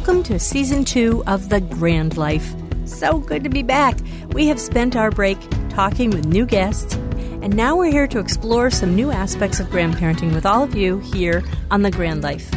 Welcome to Season 2 of The Grand Life. So good to be back. We have spent our break talking with new guests, and now we're here to explore some new aspects of grandparenting with all of you here on The Grand Life.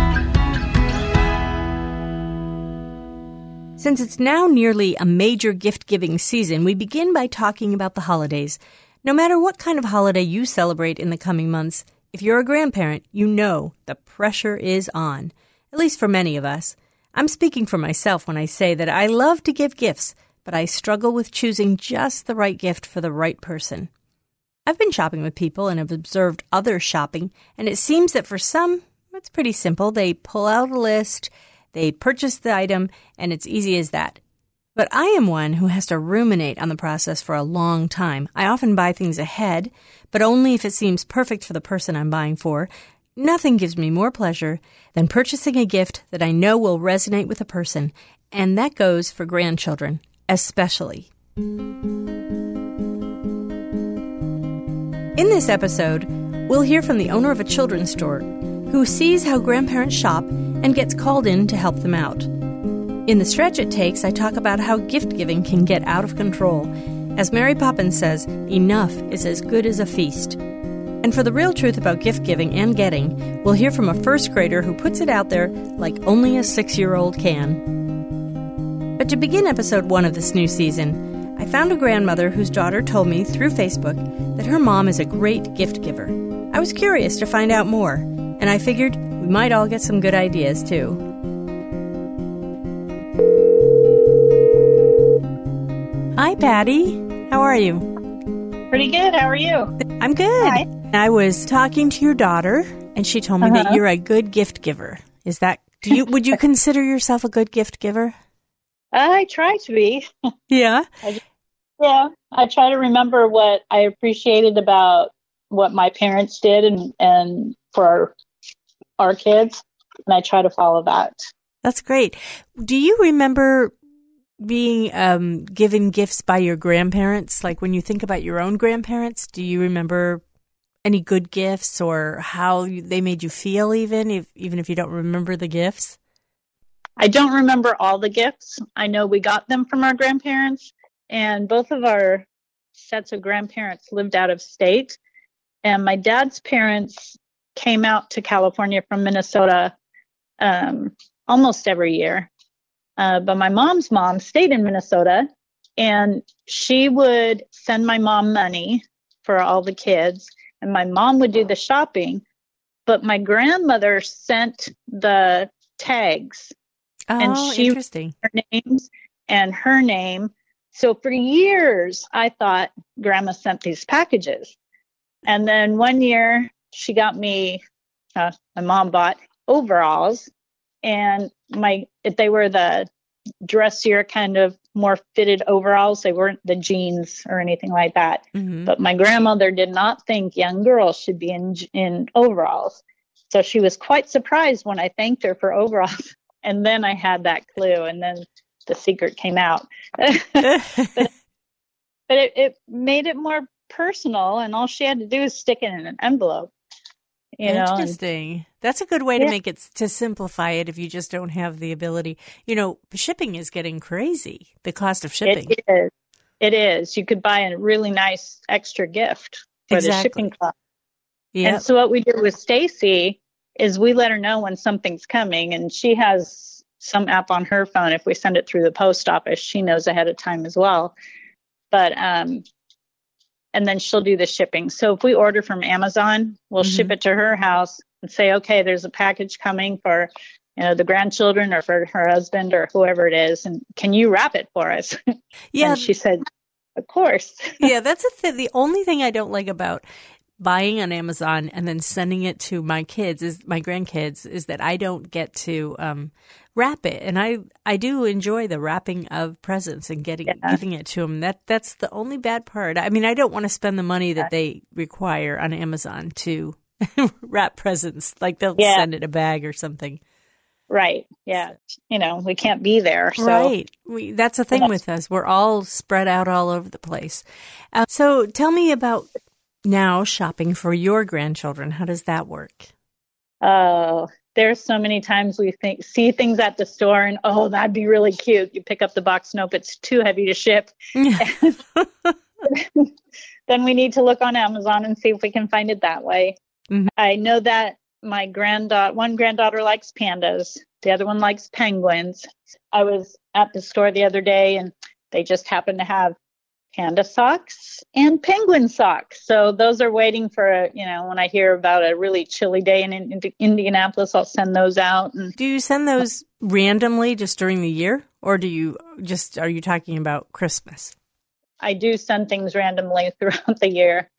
Since it's now nearly a major gift-giving season, we begin by talking about the holidays. No matter what kind of holiday you celebrate in the coming months, if you're a grandparent, you know the pressure is on, at least for many of us. I'm speaking for myself when I say that I love to give gifts, but I struggle with choosing just the right gift for the right person. I've been shopping with people and have observed others shopping, and it seems that for some, it's pretty simple. They pull out a list, they purchase the item, and it's easy as that. But I am one who has to ruminate on the process for a long time. I often buy things ahead, but only if it seems perfect for the person I'm buying for. Nothing gives me more pleasure than purchasing a gift that I know will resonate with a person, and that goes for grandchildren, especially. In this episode, we'll hear from the owner of a children's store who sees how grandparents shop and gets called in to help them out. In the Stretch It Takes, I talk about how gift-giving can get out of control. As Mary Poppins says, enough is as good as a feast. And for the real truth about gift-giving and getting, we'll hear from a first grader who puts it out there like only a 6-year-old can. But to begin episode 1 of this new season, I found a grandmother whose daughter told me through Facebook that her mom is a great gift giver. I was curious to find out more, and I figured we might all get some good ideas too. Hi, Patty. How are you? Pretty good. How are you? I'm good. Hi. I was talking to your daughter, and she told me that you're a good gift giver. Is that, would you consider yourself a good gift giver? I try to be. Yeah? I try to remember what I appreciated about what my parents did and for our kids, and I try to follow that. That's great. Do you remember being given gifts by your grandparents? Like when you think about your own grandparents, do you remember any good gifts or how they made you feel even if you don't remember the gifts? I don't remember all the gifts. I know we got them from our grandparents, and both of our sets of grandparents lived out of state. And my dad's parents came out to California from Minnesota almost every year. But my mom's mom stayed in Minnesota, and she would send my mom money for all the kids, and my mom would do the shopping. But my grandmother sent the tags, and she interesting. Her names and her name. So for years, I thought Grandma sent these packages. And then one year, she got me, my mom bought overalls, and they were the dressier kind of more fitted overalls. They weren't the jeans or anything like that. Mm-hmm. But my grandmother did not think young girls should be in overalls. So she was quite surprised when I thanked her for overalls. And then I had that clue, and then the secret came out. but it made it more personal, and all she had to do is stick it in an envelope. Interesting. That's a good way to make it, to simplify it if you just don't have the ability. Shipping is getting crazy, the cost of shipping. It is. You could buy a really nice extra gift for the shipping cost. Yep. And so what we do with Stacy is we let her know when something's coming, and she has some app on her phone. If we send it through the post office, she knows ahead of time as well. But, and then she'll do the shipping. So if we order from Amazon, we'll ship it to her house and say, okay, there's a package coming for, the grandchildren or for her husband or whoever it is. And can you wrap it for us? Yeah. And she said, of course. Yeah, that's the only thing I don't like about buying on Amazon and then sending it to my grandkids is that I don't get to wrap it. And I do enjoy the wrapping of presents and giving it to them. That's the only bad part. I mean, I don't want to spend the money that they require on Amazon to wrap presents. Like they'll send it a bag or something. Right. Yeah. We can't be there. So. Right. That's the thing with us. We're all spread out all over the place. So tell me about now shopping for your grandchildren. How does that work? Oh, there's so many times we see things at the store and, oh, that'd be really cute. You pick up the box, nope, it's too heavy to ship. Then we need to look on Amazon and see if we can find it that way. Mm-hmm. I know that my one granddaughter likes pandas. The other one likes penguins. I was at the store the other day and they just happened to have panda socks and penguin socks. So those are waiting for, when I hear about a really chilly day in Indianapolis, I'll send those out. And do you send those randomly just during the year? Or are you talking about Christmas? I do send things randomly throughout the year.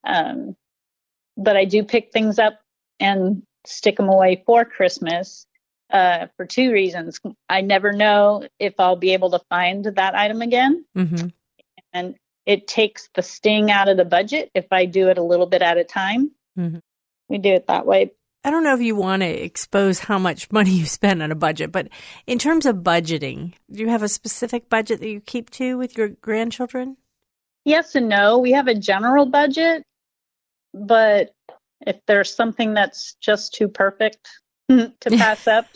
But I do pick things up and stick them away for Christmas for two reasons. I never know if I'll be able to find that item again. Mm-hmm. And it takes the sting out of the budget if I do it a little bit at a time. Mm-hmm. We do it that way. I don't know if you want to expose how much money you spend on a budget, but in terms of budgeting, do you have a specific budget that you keep to with your grandchildren? Yes and no. We have a general budget, but if there's something that's just too perfect to pass up,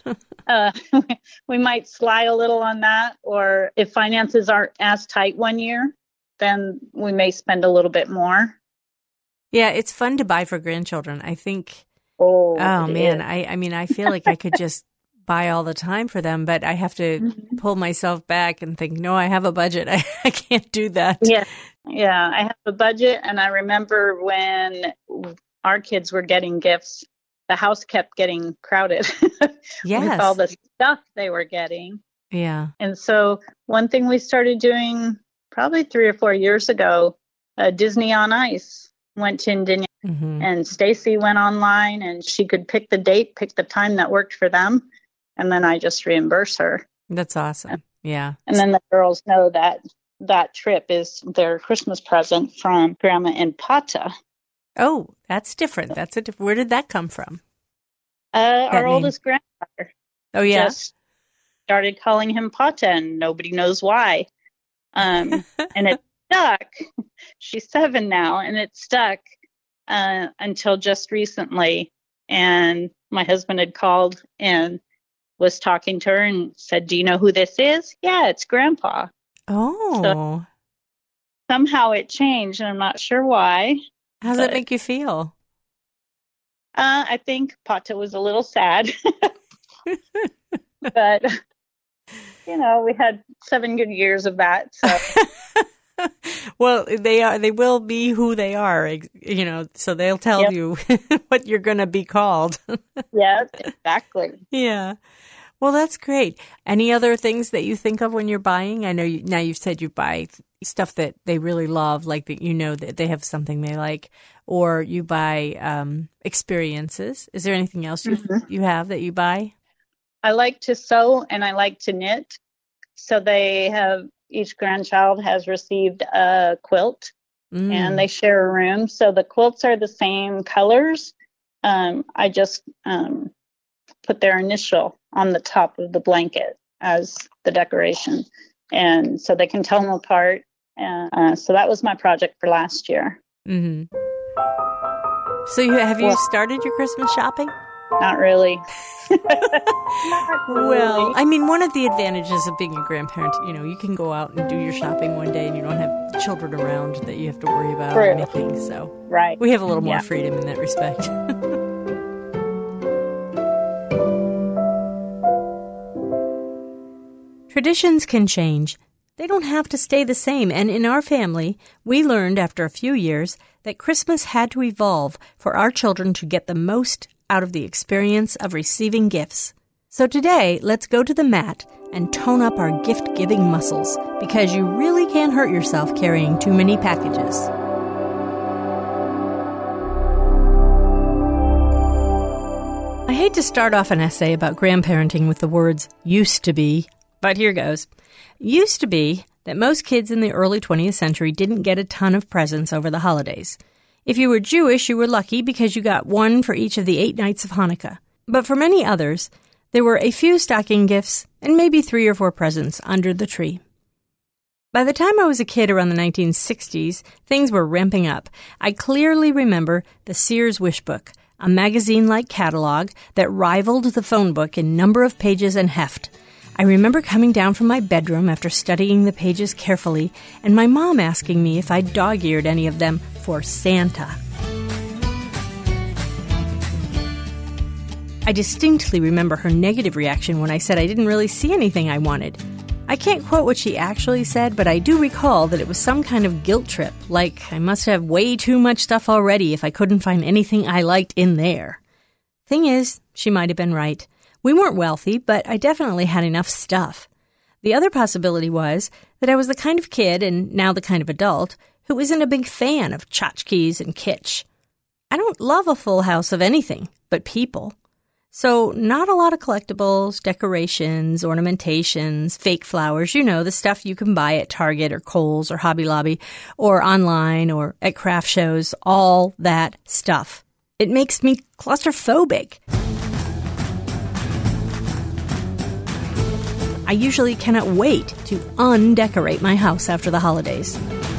we might slide a little on that. Or if finances aren't as tight one year, then we may spend a little bit more. Yeah, it's fun to buy for grandchildren. I think. Oh man, I mean, I feel like I could just buy all the time for them, but I have to pull myself back and think, no, I have a budget. I can't do that. Yeah, I have a budget, and I remember when our kids were getting gifts, the house kept getting crowded with all the stuff they were getting. Yeah. And so one thing we started doing probably 3 or 4 years ago, Disney on Ice went to Indiana. Mm-hmm. And Stacy went online and she could pick the date, pick the time that worked for them. And then I just reimburse her. That's awesome. Yeah. And then the girls know that trip is their Christmas present from Grandma and Pata. Oh, that's different. Where did that come from? Our oldest granddaughter. Oh, yeah. Just started calling him Pata and nobody knows why. And it stuck. She's 7 now and it stuck. Until just recently. And my husband had called and was talking to her and said, do you know who this is? Yeah, it's Grandpa. Oh. So somehow it changed, and I'm not sure why. How does that make you feel? I think Pata was a little sad. But, we had 7 good years of that, so... Well, they will be who they are, so they'll tell you what you're going to be called. Yeah, exactly. Yeah. Well, that's great. Any other things that you think of when you're buying? I know now you've said you buy stuff that they really love, like that they have something they like, or you buy experiences. Is there anything else you have that you buy? I like to sew and I like to knit. So each grandchild has received a quilt and they share a room. So the quilts are the same colors. I just put their initial on the top of the blanket as the decoration. And so they can tell them apart. So that was my project for last year. Mm-hmm. So have you started your Christmas shopping? Not really. Well, I mean, one of the advantages of being a grandparent, you can go out and do your shopping one day and you don't have children around that you have to worry about or anything. So we have a little more freedom in that respect. Traditions can change. They don't have to stay the same. And in our family, we learned after a few years that Christmas had to evolve for our children to get the most out of the experience of receiving gifts. So today, let's go to the mat and tone up our gift-giving muscles, because you really can't hurt yourself carrying too many packages. I hate to start off an essay about grandparenting with the words used to be, but here goes. Used to be that most kids in the early 20th century didn't get a ton of presents over the holidays. If you were Jewish, you were lucky because you got one for each of the 8 nights of Hanukkah. But for many others, there were a few stocking gifts and maybe 3 or 4 presents under the tree. By the time I was a kid around the 1960s, things were ramping up. I clearly remember the Sears wish book, a magazine-like catalog that rivaled the phone book in number of pages and heft. I remember coming down from my bedroom after studying the pages carefully, and my mom asking me if I'd dog-eared any of them for Santa. I distinctly remember her negative reaction when I said I didn't really see anything I wanted. I can't quote what she actually said, but I do recall that it was some kind of guilt trip, like I must have way too much stuff already if I couldn't find anything I liked in there. Thing is, she might have been right. We weren't wealthy, but I definitely had enough stuff. The other possibility was that I was the kind of kid, and now the kind of adult, who isn't a big fan of tchotchkes and kitsch. I don't love a full house of anything but people. So not a lot of collectibles, decorations, ornamentations, fake flowers, the stuff you can buy at Target or Kohl's or Hobby Lobby or online or at craft shows, all that stuff. It makes me claustrophobic. I usually cannot wait to undecorate my house after the holidays.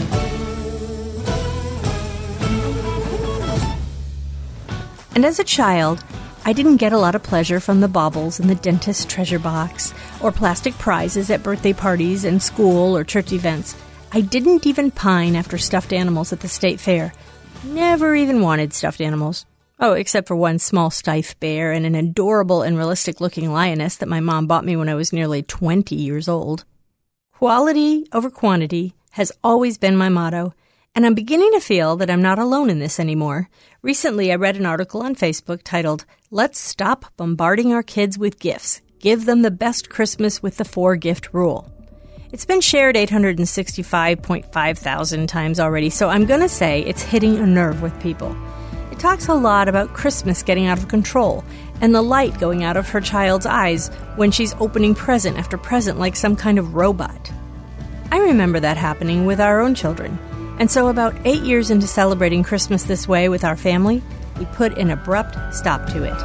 And as a child, I didn't get a lot of pleasure from the baubles in the dentist's treasure box or plastic prizes at birthday parties and school or church events. I didn't even pine after stuffed animals at the state fair. Never even wanted stuffed animals. Oh, except for one small stiff bear and an adorable and realistic-looking lioness that my mom bought me when I was nearly 20 years old. Quality over quantity has always been my motto, and I'm beginning to feel that I'm not alone in this anymore. Recently, I read an article on Facebook titled, "Let's Stop Bombarding Our Kids with Gifts. Give them the best Christmas with the 4-gift rule." It's been shared 865.5 thousand times already, so I'm going to say it's hitting a nerve with people. It talks a lot about Christmas getting out of control and the light going out of her child's eyes when she's opening present after present like some kind of robot. I remember that happening with our own children. And so about 8 years into celebrating Christmas this way with our family, we put an abrupt stop to it.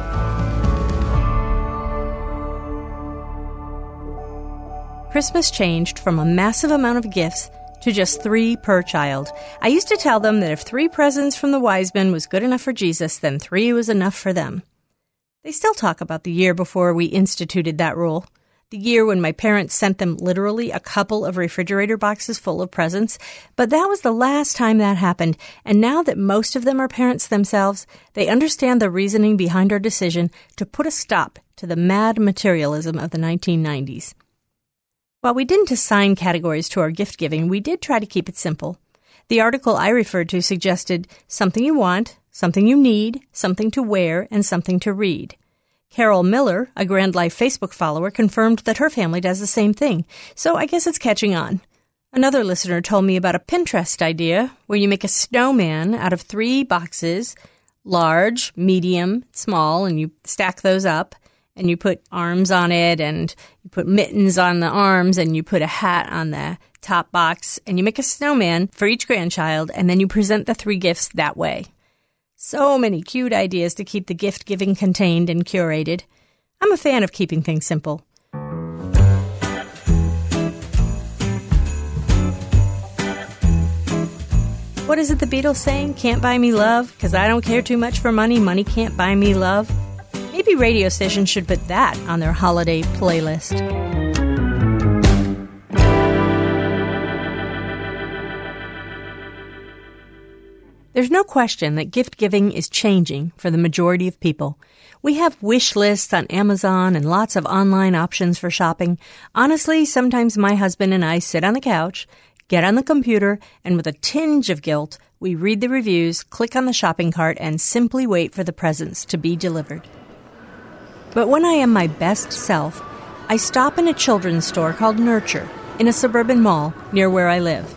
Christmas changed from a massive amount of gifts to just 3 per child. I used to tell them that if 3 presents from the wise men was good enough for Jesus, then 3 was enough for them. They still talk about the year before we instituted that rule. The year when my parents sent them literally a couple of refrigerator boxes full of presents. But that was the last time that happened, and now that most of them are parents themselves, they understand the reasoning behind our decision to put a stop to the mad materialism of the 1990s. While we didn't assign categories to our gift giving, we did try to keep it simple. The article I referred to suggested something you want, something you need, something to wear, and something to read. Carol Miller, a Grand Life Facebook follower, confirmed that her family does the same thing, so I guess it's catching on. Another listener told me about a Pinterest idea where you make a snowman out of 3 boxes, large, medium, small, and you stack those up, and you put arms on it, and you put mittens on the arms, and you put a hat on the top box, and you make a snowman for each grandchild, and then you present the 3 gifts that way. So many cute ideas to keep the gift-giving contained and curated. I'm a fan of keeping things simple. What is it the Beatles saying? Can't buy me love, 'cause I don't care too much for money. Money can't buy me love. Maybe radio stations should put that on their holiday playlist. There's no question that gift-giving is changing for the majority of people. We have wish lists on Amazon and lots of online options for shopping. Honestly, sometimes my husband and I sit on the couch, get on the computer, and with a tinge of guilt, we read the reviews, click on the shopping cart, and simply wait for the presents to be delivered. But when I am my best self, I stop in a children's store called Nurture in a suburban mall near where I live.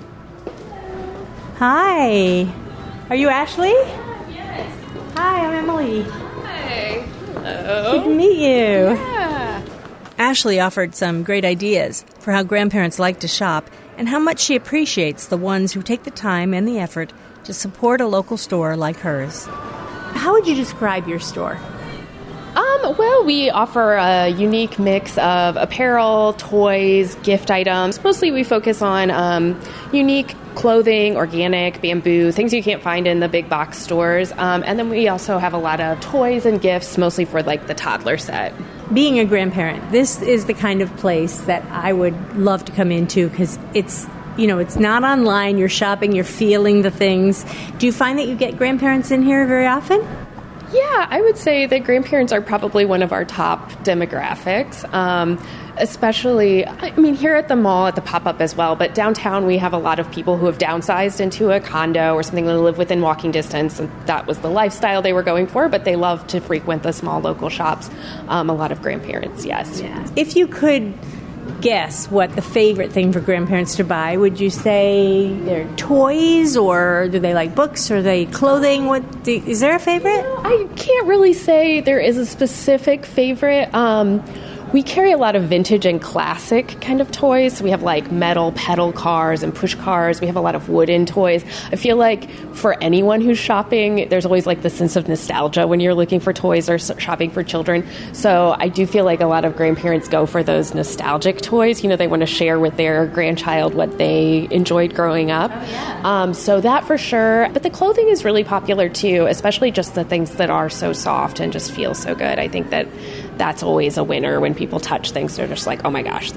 Hi. Are you Ashley? Yes. Hi, I'm Emily. Hi. Hello. Good to meet you. Yeah. Ashley offered some great ideas for how grandparents like to shop and how much she appreciates the ones who take the time and the effort to support a local store like hers. How would you describe your store? Well, we offer a unique mix of apparel, toys, gift items. Mostly we focus on unique clothing, organic, bamboo, things you can't find in the big box stores. And then we also have a lot of toys and gifts, mostly for like the toddler set. Being a grandparent, this is the kind of place that I would love to come into because it's not online. You're shopping, you're feeling the things. Do you find that you get grandparents in here very often? Yeah, I would say that grandparents are probably one of our top demographics, especially, here at the mall, at the pop-up as well, but downtown we have a lot of people who have downsized into a condo or something that live within walking distance, and that was the lifestyle they were going for, but they love to frequent the small local shops. A lot of grandparents, yes. Yeah. If you could guess what the favorite thing for grandparents to buy, would you say they're toys, or do they like books, or are they clothing? Is there a favorite? I can't really say there is a specific favorite. We carry a lot of vintage and classic kind of toys. So we have like metal pedal cars and push cars. We have a lot of wooden toys. I feel like for anyone who's shopping, there's always like the sense of nostalgia when you're looking for toys or shopping for children. So I do feel like a lot of grandparents go for those nostalgic toys. They want to share with their grandchild what they enjoyed growing up. Oh, yeah. So that for sure. But the clothing is really popular too, especially just the things that are so soft and just feel so good. I think that's always a winner when people touch things. They're just like, oh my gosh,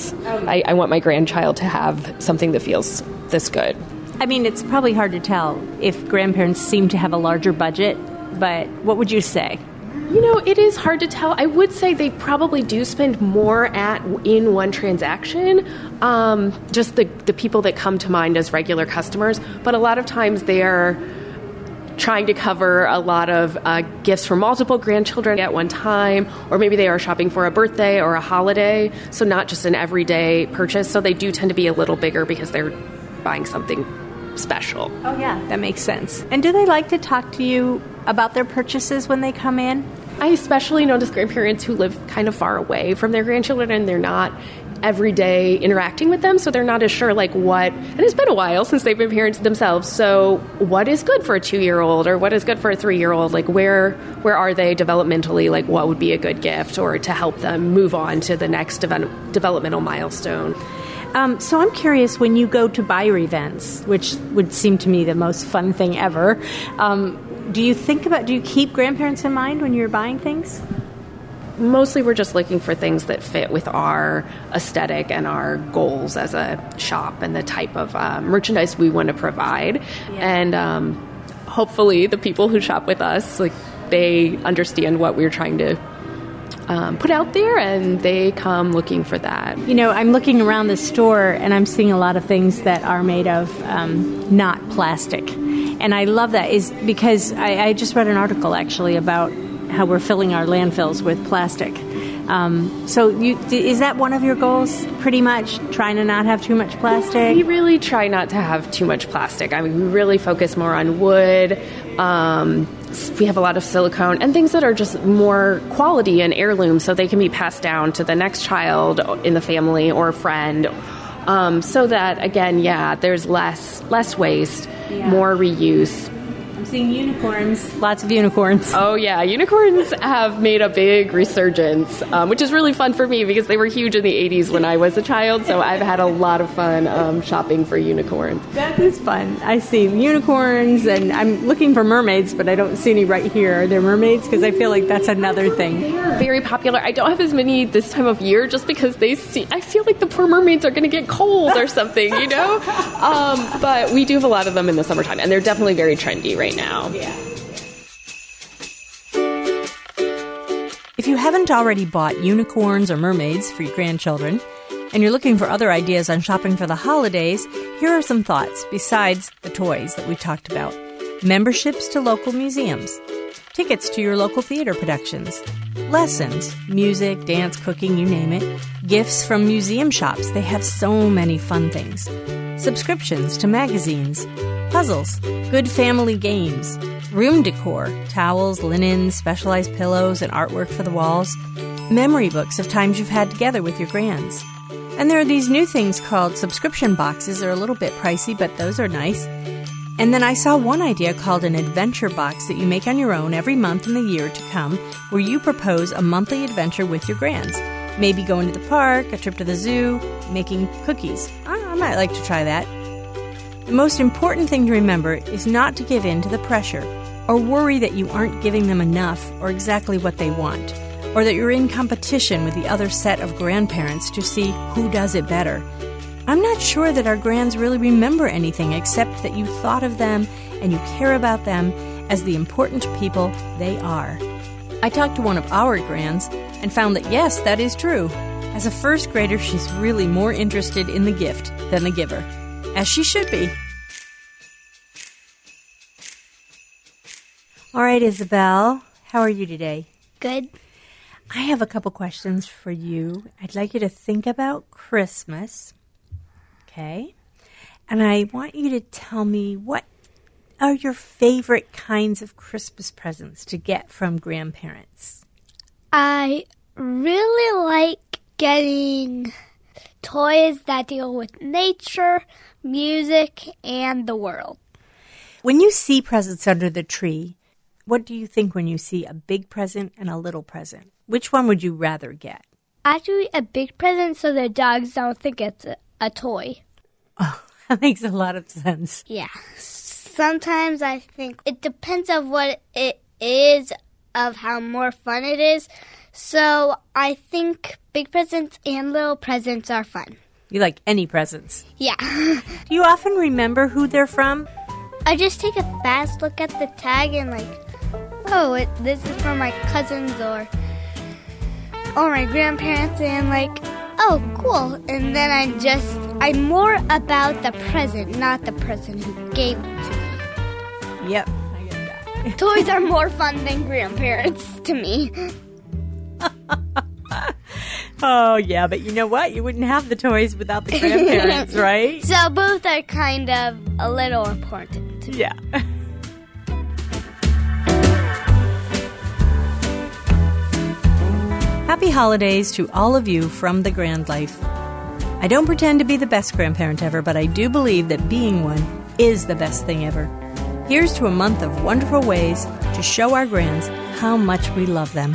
I want my grandchild to have something that feels this good. It's probably hard to tell if grandparents seem to have a larger budget, but what would you say? It is hard to tell. I would say they probably do spend more in one transaction, just the people that come to mind as regular customers, but a lot of times they're trying to cover a lot of gifts for multiple grandchildren at one time, or maybe they are shopping for a birthday or a holiday, so not just an everyday purchase. So they do tend to be a little bigger because they're buying something special. Oh, yeah, that makes sense. And do they like to talk to you about their purchases when they come in? I especially notice grandparents who live kind of far away from their grandchildren, and they're not every day interacting with them, so they're not as sure like what, and it's been a while since they've been parents themselves, so what is good for a 2-year-old or what is good for a 3-year-old, like where are they developmentally, like what would be a good gift or to help them move on to the next developmental milestone. So I'm curious, when you go to buyer events, which would seem to me the most fun thing ever, do you keep grandparents in mind when you're buying things? Mostly we're just looking for things that fit with our aesthetic and our goals as a shop and the type of merchandise we want to provide. Yeah. And hopefully the people who shop with us, like they understand what we're trying to put out there, and they come looking for that. I'm looking around the store and I'm seeing a lot of things that are made of not plastic. And I love that is because I just read an article actually about how we're filling our landfills with plastic. So is that one of your goals, pretty much, trying to not have too much plastic? We really try not to have too much plastic. We really focus more on wood. We have a lot of silicone and things that are just more quality and heirloom, so they can be passed down to the next child in the family or friend. So that, again, there's less waste, more reuse. I'm seeing unicorns, lots of unicorns. Oh, yeah. Unicorns have made a big resurgence, which is really fun for me because they were huge in the 80s when I was a child. So I've had a lot of fun shopping for unicorns. That is fun. I see unicorns, and I'm looking for mermaids, but I don't see any right here. Are there mermaids? Because I feel like that's another thing. They are very popular. I don't have as many this time of year just because I feel like the poor mermaids are going to get cold or something, But we do have a lot of them in the summertime, and they're definitely very trendy right now. Yeah. If you haven't already bought unicorns or mermaids for your grandchildren, and you're looking for other ideas on shopping for the holidays, here are some thoughts besides the toys that we talked about. Memberships to local museums, tickets to your local theater productions, lessons, music, dance, cooking, you name it, gifts from museum shops. They have so many fun things. Subscriptions to magazines, puzzles, good family games, room decor, towels, linens, specialized pillows, and artwork for the walls, memory books of times you've had together with your grands. And there are these new things called subscription boxes. They're a little bit pricey, but those are nice. And then I saw one idea called an adventure box that you make on your own every month in the year to come, where you propose a monthly adventure with your grands. Maybe going to the park, a trip to the zoo, making cookies. I might like to try that. The most important thing to remember is not to give in to the pressure or worry that you aren't giving them enough or exactly what they want, or that you're in competition with the other set of grandparents to see who does it better. I'm not sure that our grands really remember anything except that you thought of them and you care about them as the important people they are. I talked to one of our grands and found that yes, that is true. As a first grader, she's really more interested in the gift than the giver, as she should be. All right, Isabel, how are you today? Good. I have a couple questions for you. I'd like you to think about Christmas, okay? And I want you to tell me what are your favorite kinds of Christmas presents to get from grandparents? I really like getting toys that deal with nature, music, and the world. When you see presents under the tree, what do you think when you see a big present and a little present? Which one would you rather get? Actually, a big present so the dogs don't think it's a toy. Oh, that makes a lot of sense. Yeah. Sometimes I think it depends on what it is, of how more fun it is. So I think big presents and little presents are fun. You like any presents? Yeah. Do you often remember who they're from? I just take a fast look at the tag and oh, this is from my cousins or my grandparents, and oh, cool. And then I'm more about the present, not the person who gave it to me. Yep, I get that. Toys are more fun than grandparents to me. Oh, yeah, but you know what? You wouldn't have the toys without the grandparents, right? So both are kind of a little important. Yeah. Happy holidays to all of you from the Grand Life. I don't pretend to be the best grandparent ever, but I do believe that being one is the best thing ever. Here's to a month of wonderful ways to show our grands how much we love them.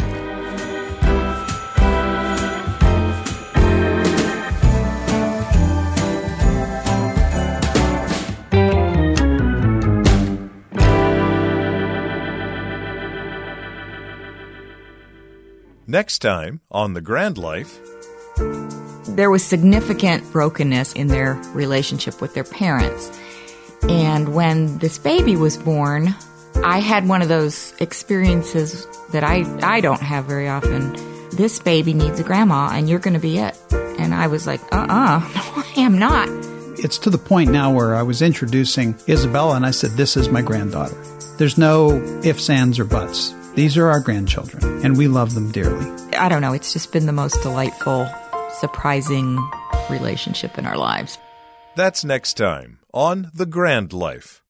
Next time on The Grand Life. There was significant brokenness in their relationship with their parents. And when this baby was born, I had one of those experiences that I don't have very often. This baby needs a grandma, and you're going to be it. And I was like, no, I am not. It's to the point now where I was introducing Isabella, and I said, this is my granddaughter. There's no ifs, ands, or buts. These are our grandchildren, and we love them dearly. I don't know. It's just been the most delightful, surprising relationship in our lives. That's next time on The Grand Life.